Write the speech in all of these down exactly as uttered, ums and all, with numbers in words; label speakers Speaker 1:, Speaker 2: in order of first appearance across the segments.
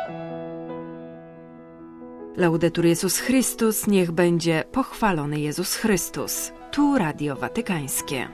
Speaker 1: Laudetur Jezus Chrystus, niech będzie pochwalony Jezus Chrystus. Tu Radio Watykańskie.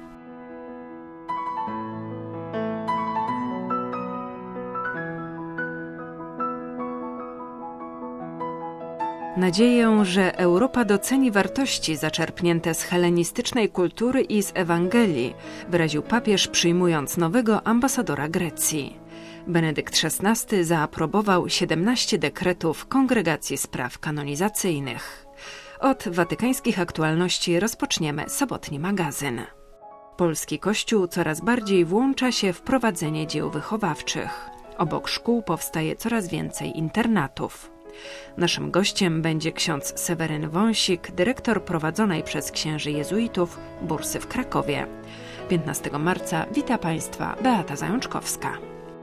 Speaker 1: Nadzieję, że Europa doceni wartości zaczerpnięte z helenistycznej kultury i z Ewangelii, wyraził papież, przyjmując nowego ambasadora Grecji. Benedykt szesnasty zaaprobował siedemnaście dekretów Kongregacji Spraw Kanonizacyjnych. Od watykańskich aktualności rozpoczniemy sobotni magazyn. Polski Kościół coraz bardziej włącza się w prowadzenie dzieł wychowawczych. Obok szkół powstaje coraz więcej internatów. Naszym gościem będzie ksiądz Seweryn Wąsik, dyrektor prowadzonej przez księży jezuitów bursy w Krakowie. piętnastego marca wita Państwa Beata Zajączkowska.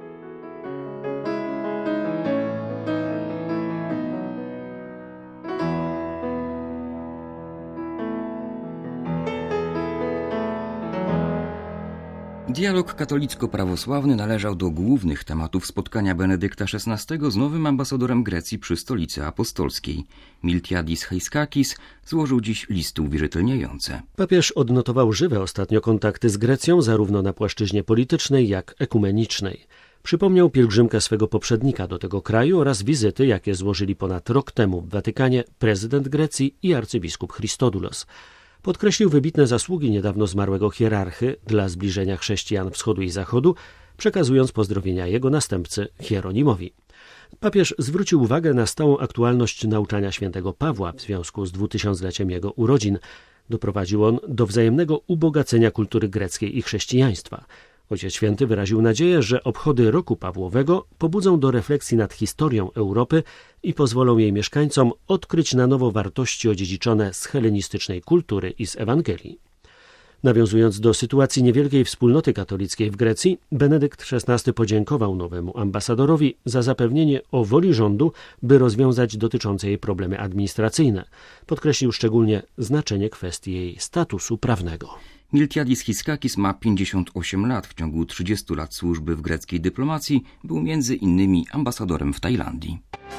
Speaker 2: Dialog katolicko-prawosławny należał do głównych tematów spotkania Benedykta szesnastego z nowym ambasadorem Grecji przy Stolicy Apostolskiej. Miltiadis Heiskakis złożył dziś listy uwierzytelniające.
Speaker 3: Papież odnotował żywe ostatnio kontakty z Grecją zarówno na płaszczyźnie politycznej, jak ekumenicznej. Przypomniał pielgrzymkę swego poprzednika do tego kraju oraz wizyty, jakie złożyli ponad rok temu w Watykanie prezydent Grecji i arcybiskup Christodoulos. Podkreślił wybitne zasługi niedawno zmarłego hierarchy dla zbliżenia chrześcijan wschodu i zachodu, przekazując pozdrowienia jego następcy Hieronimowi. Papież zwrócił uwagę na stałą aktualność nauczania świętego Pawła w związku z dwutysiącleciem jego urodzin. Doprowadził on do wzajemnego ubogacenia kultury greckiej i chrześcijaństwa. Ojciec Święty wyraził nadzieję, że obchody roku Pawłowego pobudzą do refleksji nad historią Europy i pozwolą jej mieszkańcom odkryć na nowo wartości odziedziczone z helenistycznej kultury i z Ewangelii. Nawiązując do sytuacji niewielkiej wspólnoty katolickiej w Grecji, Benedykt szesnasty podziękował nowemu ambasadorowi za zapewnienie o woli rządu, by rozwiązać dotyczące jej problemy administracyjne. Podkreślił szczególnie znaczenie kwestii jej statusu prawnego.
Speaker 2: Miltiadis Heiskakis ma pięćdziesiąt osiem lat. W ciągu trzydziestu lat służby w greckiej dyplomacji był między innymi ambasadorem w Tajlandii.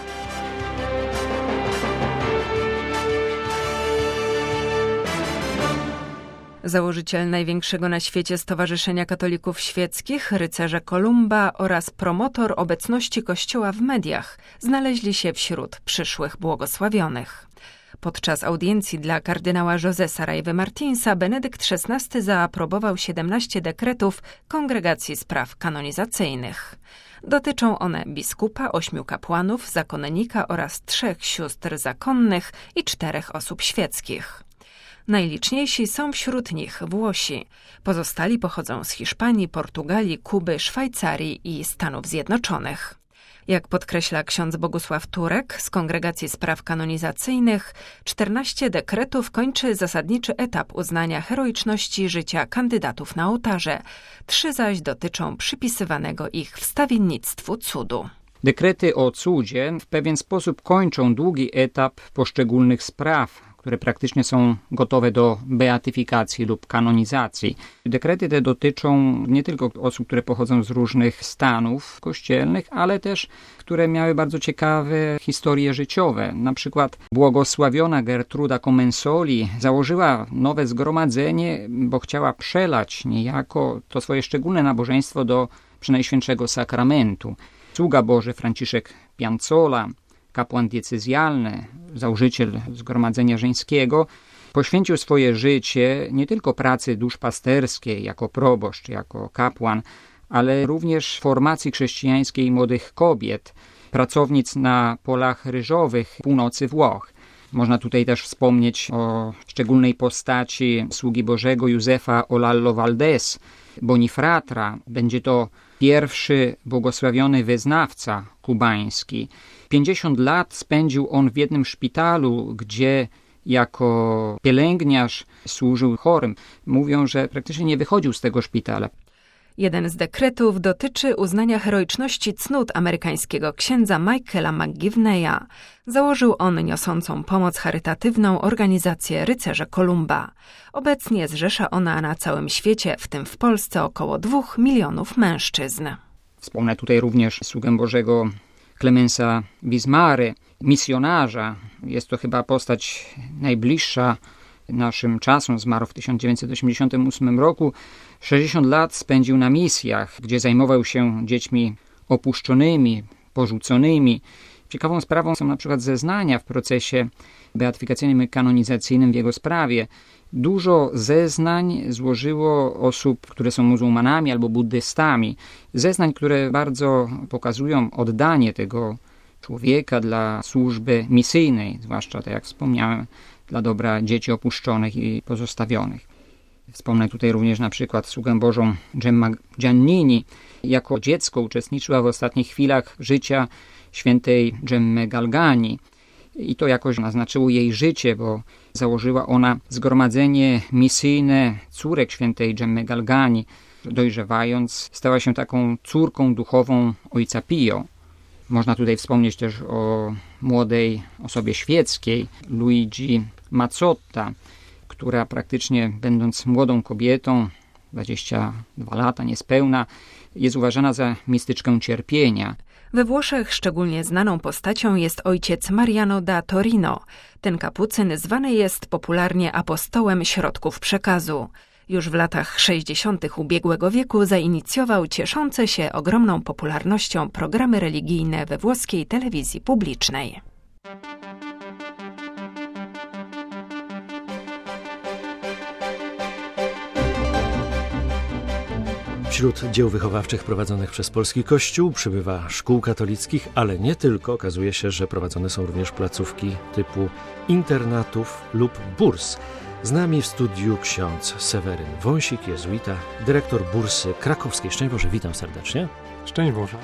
Speaker 1: Założyciel największego na świecie Stowarzyszenia Katolików Świeckich, rycerze Kolumba oraz promotor obecności Kościoła w mediach znaleźli się wśród przyszłych błogosławionych. Podczas audiencji dla kardynała José Saraiva Martinsa Benedykt szesnasty zaaprobował siedemnaście dekretów Kongregacji Spraw Kanonizacyjnych. Dotyczą one biskupa, ośmiu kapłanów, zakonnika oraz trzech sióstr zakonnych i czterech osób świeckich. Najliczniejsi są wśród nich Włosi. Pozostali pochodzą z Hiszpanii, Portugalii, Kuby, Szwajcarii i Stanów Zjednoczonych. Jak podkreśla ksiądz Bogusław Turek z Kongregacji Spraw Kanonizacyjnych, czternaście dekretów kończy zasadniczy etap uznania heroiczności życia kandydatów na ołtarze, trzy zaś dotyczą przypisywanego ich wstawiennictwu cudu.
Speaker 4: Dekrety o cudzie w pewien sposób kończą długi etap poszczególnych spraw, które praktycznie są gotowe do beatyfikacji lub kanonizacji. Dekrety te dotyczą nie tylko osób, które pochodzą z różnych stanów kościelnych, ale też które miały bardzo ciekawe historie życiowe. Na przykład błogosławiona Gertruda Comensoli założyła nowe zgromadzenie, bo chciała przelać niejako to swoje szczególne nabożeństwo do Przenajświętszego Sakramentu. Sługa Boży Franciszek Pianzola, kapłan diecezjalny, założyciel Zgromadzenia Żeńskiego, poświęcił swoje życie nie tylko pracy duszpasterskiej jako proboszcz, jako kapłan, ale również formacji chrześcijańskiej młodych kobiet, pracownic na polach ryżowych północy Włoch. Można tutaj też wspomnieć o szczególnej postaci sługi Bożego Józefa Olallo Valdés, Bonifratra. Będzie to pierwszy błogosławiony wyznawca kubański. pięćdziesiąt lat spędził on w jednym szpitalu, gdzie jako pielęgniarz służył chorym. Mówią, że praktycznie nie wychodził z tego szpitala.
Speaker 1: Jeden z dekretów dotyczy uznania heroiczności cnót amerykańskiego księdza Michaela McGivneya. Założył on niosącą pomoc charytatywną organizację Rycerze Kolumba. Obecnie zrzesza ona na całym świecie, w tym w Polsce, około dwóch milionów mężczyzn.
Speaker 4: Wspomnę tutaj również sługę Bożego Clemensa Wismary, misjonarza. Jest to chyba postać najbliższa naszym czasom. Zmarł w tysiąc dziewięćset osiemdziesiątym ósmym roku. sześćdziesiąt lat spędził na misjach, gdzie zajmował się dziećmi opuszczonymi, porzuconymi. Ciekawą sprawą są na przykład zeznania w procesie beatyfikacyjnym i kanonizacyjnym w jego sprawie. Dużo zeznań złożyło osób, które są muzułmanami albo buddystami. Zeznań, które bardzo pokazują oddanie tego człowieka dla służby misyjnej, zwłaszcza, tak jak wspomniałem, dla dobra dzieci opuszczonych i pozostawionych. Wspomnę tutaj również na przykład sługę Bożą Gemma Giannini. Jako dziecko uczestniczyła w ostatnich chwilach życia świętej Gemme Galgani. I to jakoś naznaczyło jej życie, bo założyła ona zgromadzenie misyjne córek świętej Gemme Galgani. Dojrzewając, stała się taką córką duchową ojca Pio. Można tutaj wspomnieć też o młodej osobie świeckiej, Luigi Mazzotta, która praktycznie będąc młodą kobietą, dwadzieścia dwa lata niespełna, jest uważana za mistyczkę cierpienia.
Speaker 1: We Włoszech szczególnie znaną postacią jest ojciec Mariano da Torino. Ten kapucyn zwany jest popularnie apostołem środków przekazu. Już w latach sześćdziesiątych ubiegłego wieku zainicjował cieszące się ogromną popularnością programy religijne we włoskiej telewizji publicznej.
Speaker 3: Wśród dzieł wychowawczych prowadzonych przez polski Kościół przybywa szkół katolickich, ale nie tylko. Okazuje się, że prowadzone są również placówki typu internatów lub burs. Z nami w studiu ksiądz Seweryn Wąsik, jezuita, dyrektor bursy krakowskiej. Szczęść Boże, witam serdecznie.
Speaker 5: Szczęść Boże.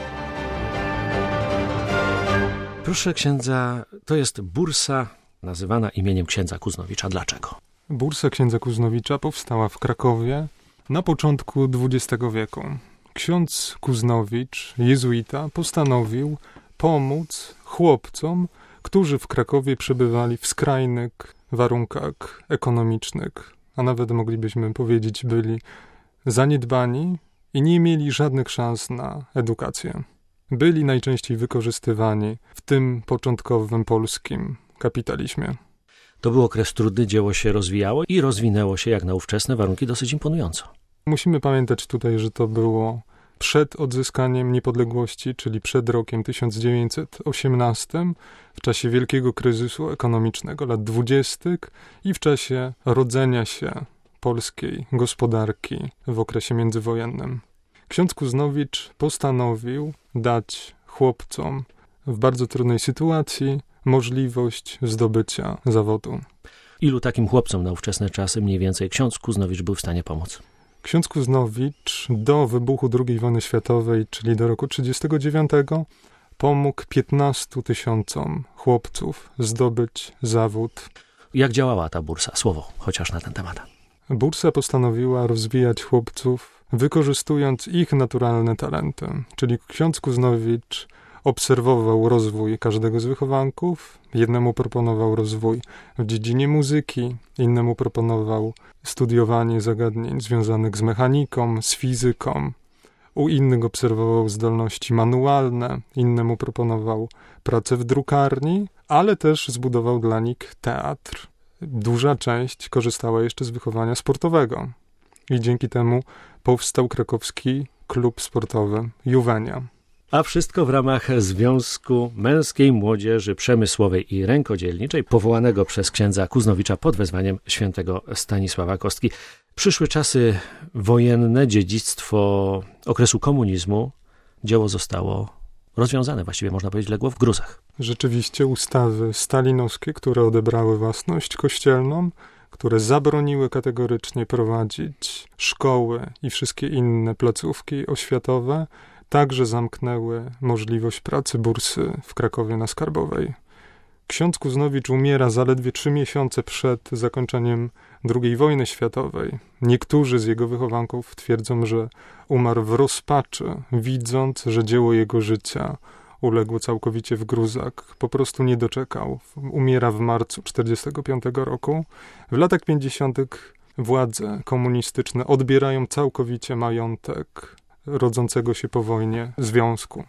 Speaker 3: Proszę księdza, to jest bursa nazywana imieniem księdza Kuznowicza. Dlaczego?
Speaker 5: Bursa księdza Kuznowicza powstała w Krakowie na początku dwudziestego wieku. Ksiądz Kuznowicz, jezuita, postanowił pomóc chłopcom, którzy w Krakowie przebywali w skrajnych warunkach ekonomicznych, a nawet moglibyśmy powiedzieć byli zaniedbani i nie mieli żadnych szans na edukację. Byli najczęściej wykorzystywani w tym początkowym polskim kapitalizmie.
Speaker 3: To był okres trudny, dzieło się rozwijało i rozwinęło się jak na ówczesne warunki dosyć imponująco.
Speaker 5: Musimy pamiętać tutaj, że to było przed odzyskaniem niepodległości, czyli przed rokiem tysiąc dziewięćset osiemnastym, w czasie wielkiego kryzysu ekonomicznego lat dwudziestych i w czasie rodzenia się polskiej gospodarki w okresie międzywojennym. Ksiądz Kuznowicz postanowił dać chłopcom w bardzo trudnej sytuacji możliwość zdobycia zawodu.
Speaker 3: Ilu takim chłopcom na ówczesne czasy mniej więcej ksiądz Kuznowicz był w stanie pomóc?
Speaker 5: Ksiądz Kuznowicz do wybuchu drugiej wojny światowej, czyli do roku trzydziestego dziewiątego, pomógł piętnastu tysiącom chłopców zdobyć zawód.
Speaker 3: Jak działała ta bursa? Słowo chociaż na ten temat.
Speaker 5: Bursa postanowiła rozwijać chłopców, wykorzystując ich naturalne talenty. Czyli ksiądz Kuznowicz obserwował rozwój każdego z wychowanków. Jednemu proponował rozwój w dziedzinie muzyki, innemu proponował studiowanie zagadnień związanych z mechaniką, z fizyką. U innych obserwował zdolności manualne, innemu proponował pracę w drukarni, ale też zbudował dla nich teatr. Duża część korzystała jeszcze z wychowania sportowego i dzięki temu powstał krakowski klub sportowy Juwenia.
Speaker 3: A wszystko w ramach Związku Męskiej Młodzieży Przemysłowej i Rękodzielniczej, powołanego przez księdza Kuznowicza pod wezwaniem świętego Stanisława Kostki. Przyszły czasy wojenne, dziedzictwo okresu komunizmu, dzieło zostało rozwiązane, właściwie można powiedzieć legło w gruzach.
Speaker 5: Rzeczywiście ustawy stalinowskie, które odebrały własność kościelną, które zabroniły kategorycznie prowadzić szkoły i wszystkie inne placówki oświatowe, także zamknęły możliwość pracy bursy w Krakowie na Skarbowej. Ksiądz Kuznowicz umiera zaledwie trzy miesiące przed zakończeniem drugiej wojny światowej. Niektórzy z jego wychowanków twierdzą, że umarł w rozpaczy, widząc, że dzieło jego życia uległo całkowicie w gruzach. Po prostu nie doczekał. Umiera w marcu tysiąc dziewięćset czterdziestego piątego roku. W latach pięćdziesiątych władze komunistyczne odbierają całkowicie majątek rodzącego się po wojnie związku.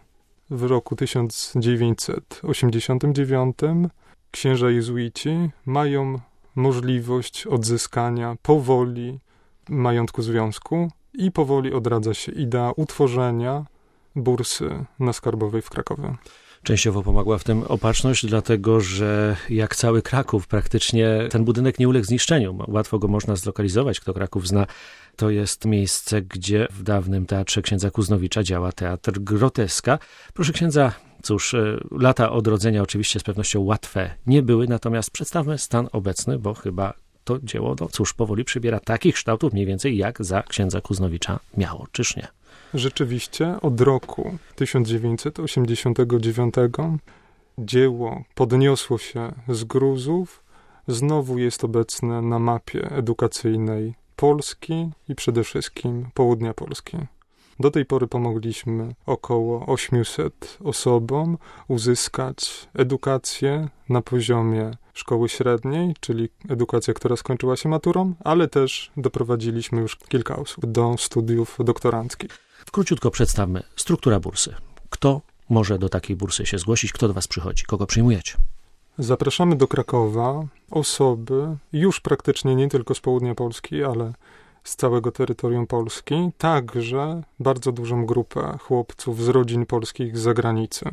Speaker 5: w roku tysiąc dziewięćset osiemdziesiątym dziewiątym księża jezuici mają możliwość odzyskania powoli majątku związku i powoli odradza się idea utworzenia bursy na Skarbowej w Krakowie.
Speaker 3: Częściowo pomogła w tym Opatrzność, dlatego że jak cały Kraków, praktycznie ten budynek nie uległ zniszczeniu. Łatwo go można zlokalizować, kto Kraków zna. To jest miejsce, gdzie w dawnym Teatrze Księdza Kuznowicza działa Teatr Groteska. Proszę księdza, cóż, lata odrodzenia oczywiście z pewnością łatwe nie były, natomiast przedstawmy stan obecny, bo chyba to dzieło, no cóż, powoli przybiera takich kształtów mniej więcej jak za księdza Kuznowicza miało, czyż nie?
Speaker 5: Rzeczywiście od roku tysiąc dziewięćset osiemdziesiątego dziewiątego dzieło podniosło się z gruzów, znowu jest obecne na mapie edukacyjnej Polski i przede wszystkim południa Polski. Do tej pory pomogliśmy około ośmiuset osobom uzyskać edukację na poziomie szkoły średniej, czyli edukacja, która skończyła się maturą, ale też doprowadziliśmy już kilka osób do studiów doktoranckich.
Speaker 3: Króciutko przedstawmy struktura bursy. Kto może do takiej bursy się zgłosić? Kto do was przychodzi? Kogo przyjmujecie?
Speaker 5: Zapraszamy do Krakowa osoby już praktycznie nie tylko z południa Polski, ale z całego terytorium Polski, także bardzo dużą grupę chłopców z rodzin polskich z zagranicy.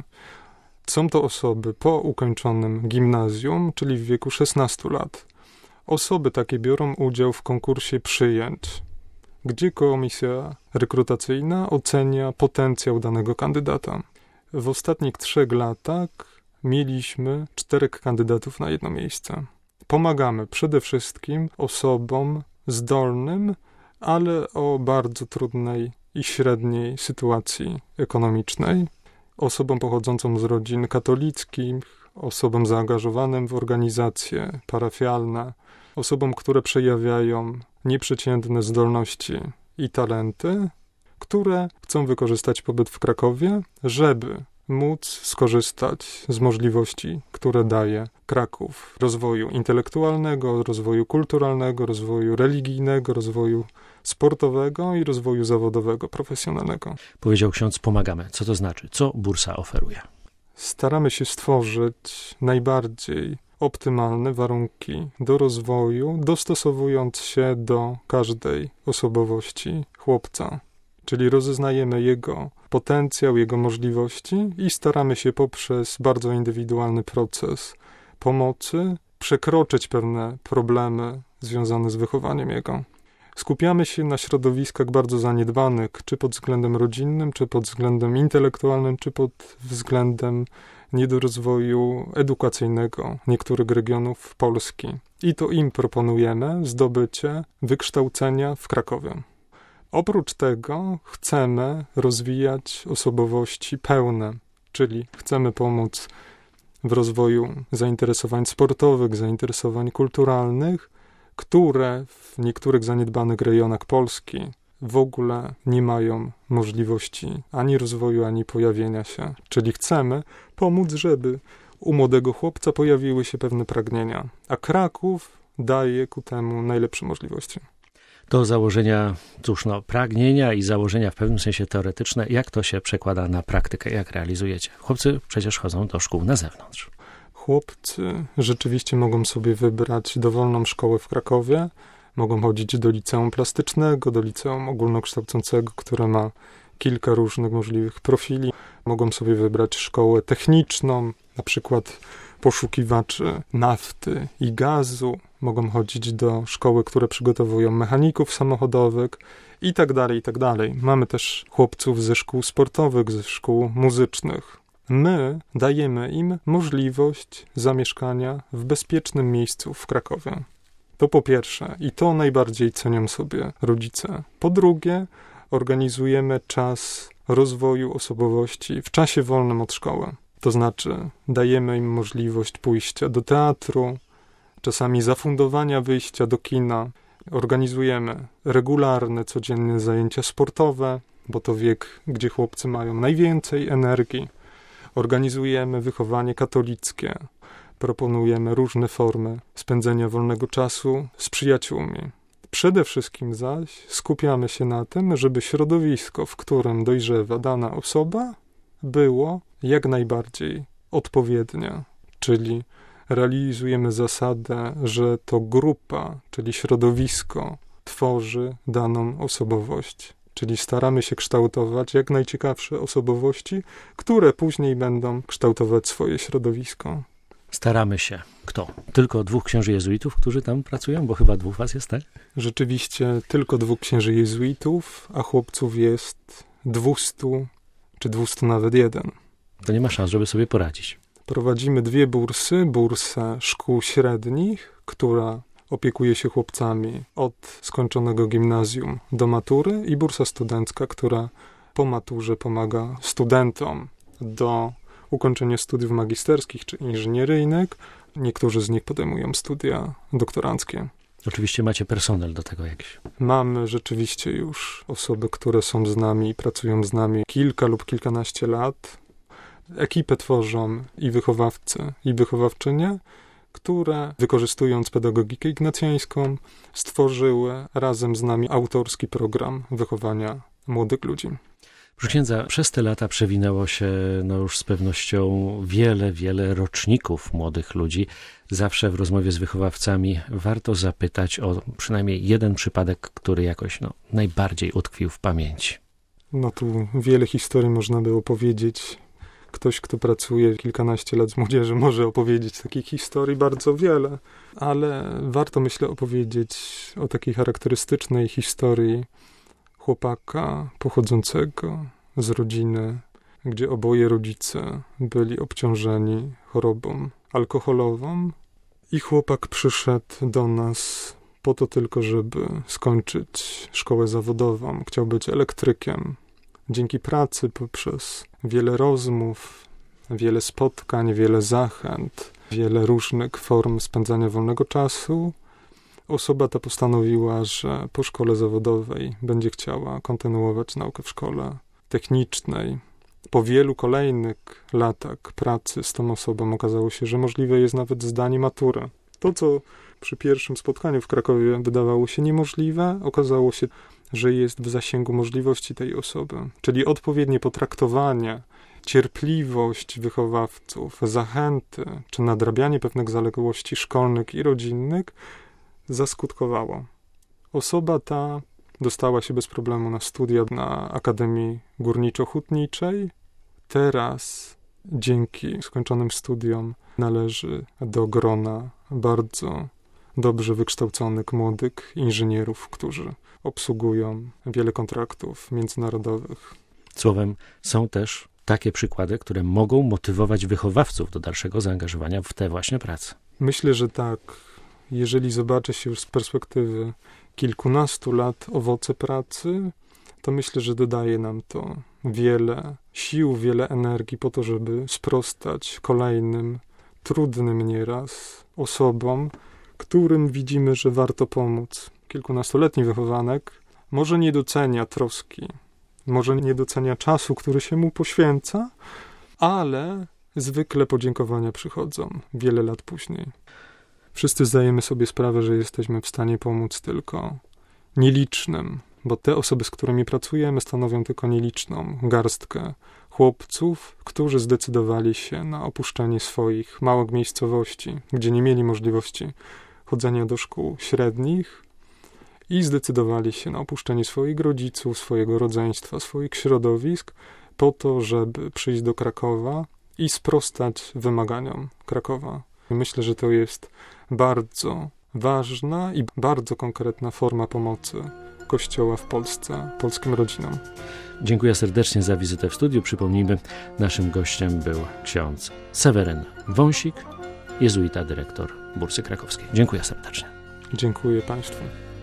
Speaker 5: Są to osoby po ukończonym gimnazjum, czyli w wieku szesnastu lat. Osoby takie biorą udział w konkursie przyjęć, gdzie komisja rekrutacyjna ocenia potencjał danego kandydata. W ostatnich trzech latach mieliśmy czterech kandydatów na jedno miejsce. Pomagamy przede wszystkim osobom zdolnym, ale o bardzo trudnej i średniej sytuacji ekonomicznej, osobom pochodzącym z rodzin katolickich, osobom zaangażowanym w organizacje parafialne, osobom, które przejawiają nieprzeciętne zdolności i talenty, które chcą wykorzystać pobyt w Krakowie, żeby móc skorzystać z możliwości, które daje Kraków. Rozwoju intelektualnego, rozwoju kulturalnego, rozwoju religijnego, rozwoju sportowego i rozwoju zawodowego, profesjonalnego.
Speaker 3: Powiedział ksiądz, pomagamy. Co to znaczy? Co bursa oferuje?
Speaker 5: Staramy się stworzyć najbardziej optymalne warunki do rozwoju, dostosowując się do każdej osobowości chłopca. Czyli rozeznajemy jego potencjał, jego możliwości i staramy się poprzez bardzo indywidualny proces pomocy przekroczyć pewne problemy związane z wychowaniem jego. Skupiamy się na środowiskach bardzo zaniedbanych, czy pod względem rodzinnym, czy pod względem intelektualnym, czy pod względem niedorozwoju edukacyjnego niektórych regionów Polski. I to im proponujemy zdobycie wykształcenia w Krakowie. Oprócz tego chcemy rozwijać osobowości pełne, czyli chcemy pomóc w rozwoju zainteresowań sportowych, zainteresowań kulturalnych, które w niektórych zaniedbanych rejonach Polski w ogóle nie mają możliwości ani rozwoju, ani pojawienia się. Czyli chcemy pomóc, żeby u młodego chłopca pojawiły się pewne pragnienia, a Kraków daje ku temu najlepsze możliwości.
Speaker 3: Do założenia, cóż no, pragnienia i założenia w pewnym sensie teoretyczne, jak to się przekłada na praktykę, jak realizujecie? Chłopcy przecież chodzą do szkół na zewnątrz.
Speaker 5: Chłopcy rzeczywiście mogą sobie wybrać dowolną szkołę w Krakowie, mogą chodzić do liceum plastycznego, do liceum ogólnokształcącego, które ma kilka różnych możliwych profili. Mogą sobie wybrać szkołę techniczną, na przykład poszukiwaczy nafty i gazu. Mogą chodzić do szkoły, które przygotowują mechaników samochodowych i tak dalej, i tak dalej. Mamy też chłopców ze szkół sportowych, ze szkół muzycznych. My dajemy im możliwość zamieszkania w bezpiecznym miejscu w Krakowie. To po pierwsze i to najbardziej cenią sobie rodzice. Po drugie, organizujemy czas rozwoju osobowości w czasie wolnym od szkoły. To znaczy dajemy im możliwość pójścia do teatru, czasami zafundowania wyjścia do kina. Organizujemy regularne, codzienne zajęcia sportowe, bo to wiek, gdzie chłopcy mają najwięcej energii. Organizujemy wychowanie katolickie. Proponujemy różne formy spędzenia wolnego czasu z przyjaciółmi. Przede wszystkim zaś skupiamy się na tym, żeby środowisko, w którym dojrzewa dana osoba, było jak najbardziej odpowiednie, czyli realizujemy zasadę, że to grupa, czyli środowisko tworzy daną osobowość. Czyli staramy się kształtować jak najciekawsze osobowości, które później będą kształtować swoje środowisko.
Speaker 3: Staramy się. Kto? Tylko dwóch księży jezuitów, którzy tam pracują? Bo chyba dwóch was jest, tak?
Speaker 5: Rzeczywiście tylko dwóch księży jezuitów, a chłopców jest dwustu, czy dwustu nawet jeden.
Speaker 3: To nie ma szans, żeby sobie poradzić.
Speaker 5: Prowadzimy dwie bursy. Bursę szkół średnich, która opiekuje się chłopcami od skończonego gimnazjum do matury, i bursa studencka, która po maturze pomaga studentom do ukończenia studiów magisterskich czy inżynieryjnych. Niektórzy z nich podejmują studia doktoranckie.
Speaker 3: Oczywiście macie personel do tego jakiś.
Speaker 5: Mamy rzeczywiście już osoby, które są z nami i pracują z nami kilka lub kilkanaście lat. Ekipę tworzą i wychowawcy, i wychowawczynie, które, wykorzystując pedagogikę ignacjańską, stworzyły razem z nami autorski program wychowania młodych ludzi.
Speaker 3: Proszę księdza, przez te lata przewinęło się no już z pewnością wiele, wiele roczników młodych ludzi. Zawsze w rozmowie z wychowawcami warto zapytać o przynajmniej jeden przypadek, który jakoś no, najbardziej utkwił w pamięci.
Speaker 5: No tu wiele historii można by opowiedzieć. Ktoś, kto pracuje kilkanaście lat z młodzieżą, może opowiedzieć takich historii bardzo wiele, ale warto, myślę, opowiedzieć o takiej charakterystycznej historii chłopaka pochodzącego z rodziny, gdzie oboje rodzice byli obciążeni chorobą alkoholową, i chłopak przyszedł do nas po to tylko, żeby skończyć szkołę zawodową. Chciał być elektrykiem. Dzięki pracy, poprzez wiele rozmów, wiele spotkań, wiele zachęt, wiele różnych form spędzania wolnego czasu, osoba ta postanowiła, że po szkole zawodowej będzie chciała kontynuować naukę w szkole technicznej. Po wielu kolejnych latach pracy z tą osobą okazało się, że możliwe jest nawet zdanie matury. To, co przy pierwszym spotkaniu w Krakowie wydawało się niemożliwe, okazało się, że jest w zasięgu możliwości tej osoby. Czyli odpowiednie potraktowanie, cierpliwość wychowawców, zachęty czy nadrabianie pewnych zaległości szkolnych i rodzinnych zaskutkowało. Osoba ta dostała się bez problemu na studia na Akademii Górniczo-Hutniczej. Teraz dzięki skończonym studiom należy do grona bardzo dobrze wykształconych młodych inżynierów, którzy obsługują wiele kontraktów międzynarodowych.
Speaker 3: Słowem, są też takie przykłady, które mogą motywować wychowawców do dalszego zaangażowania w te właśnie prace.
Speaker 5: Myślę, że tak. Jeżeli zobaczy się już z perspektywy kilkunastu lat owoce pracy, to myślę, że dodaje nam to wiele sił, wiele energii po to, żeby sprostać kolejnym, trudnym nieraz osobom, którym widzimy, że warto pomóc. Kilkunastoletni wychowanek może nie docenia troski, może nie docenia czasu, który się mu poświęca, ale zwykle podziękowania przychodzą wiele lat później. Wszyscy zdajemy sobie sprawę, że jesteśmy w stanie pomóc tylko nielicznym, bo te osoby, z którymi pracujemy, stanowią tylko nieliczną garstkę chłopców, którzy zdecydowali się na opuszczenie swoich małych miejscowości, gdzie nie mieli możliwości chodzenia do szkół średnich, i zdecydowali się na opuszczenie swoich rodziców, swojego rodzeństwa, swoich środowisk, po to, żeby przyjść do Krakowa i sprostać wymaganiom Krakowa. Myślę, że to jest bardzo ważna i bardzo konkretna forma pomocy Kościoła w Polsce, polskim rodzinom.
Speaker 3: Dziękuję serdecznie za wizytę w studiu. Przypomnijmy, naszym gościem był ksiądz Seweryn Wąsik, jezuita, dyrektor Bursy Krakowskiej. Dziękuję serdecznie.
Speaker 5: Dziękuję Państwu.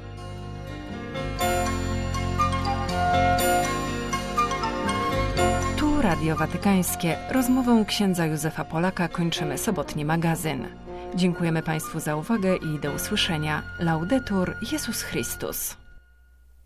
Speaker 1: Tu Radio Watykańskie. Rozmową księdza Józefa Polaka kończymy sobotni magazyn. Dziękujemy Państwu za uwagę i do usłyszenia. Laudetur Jezus Chrystus.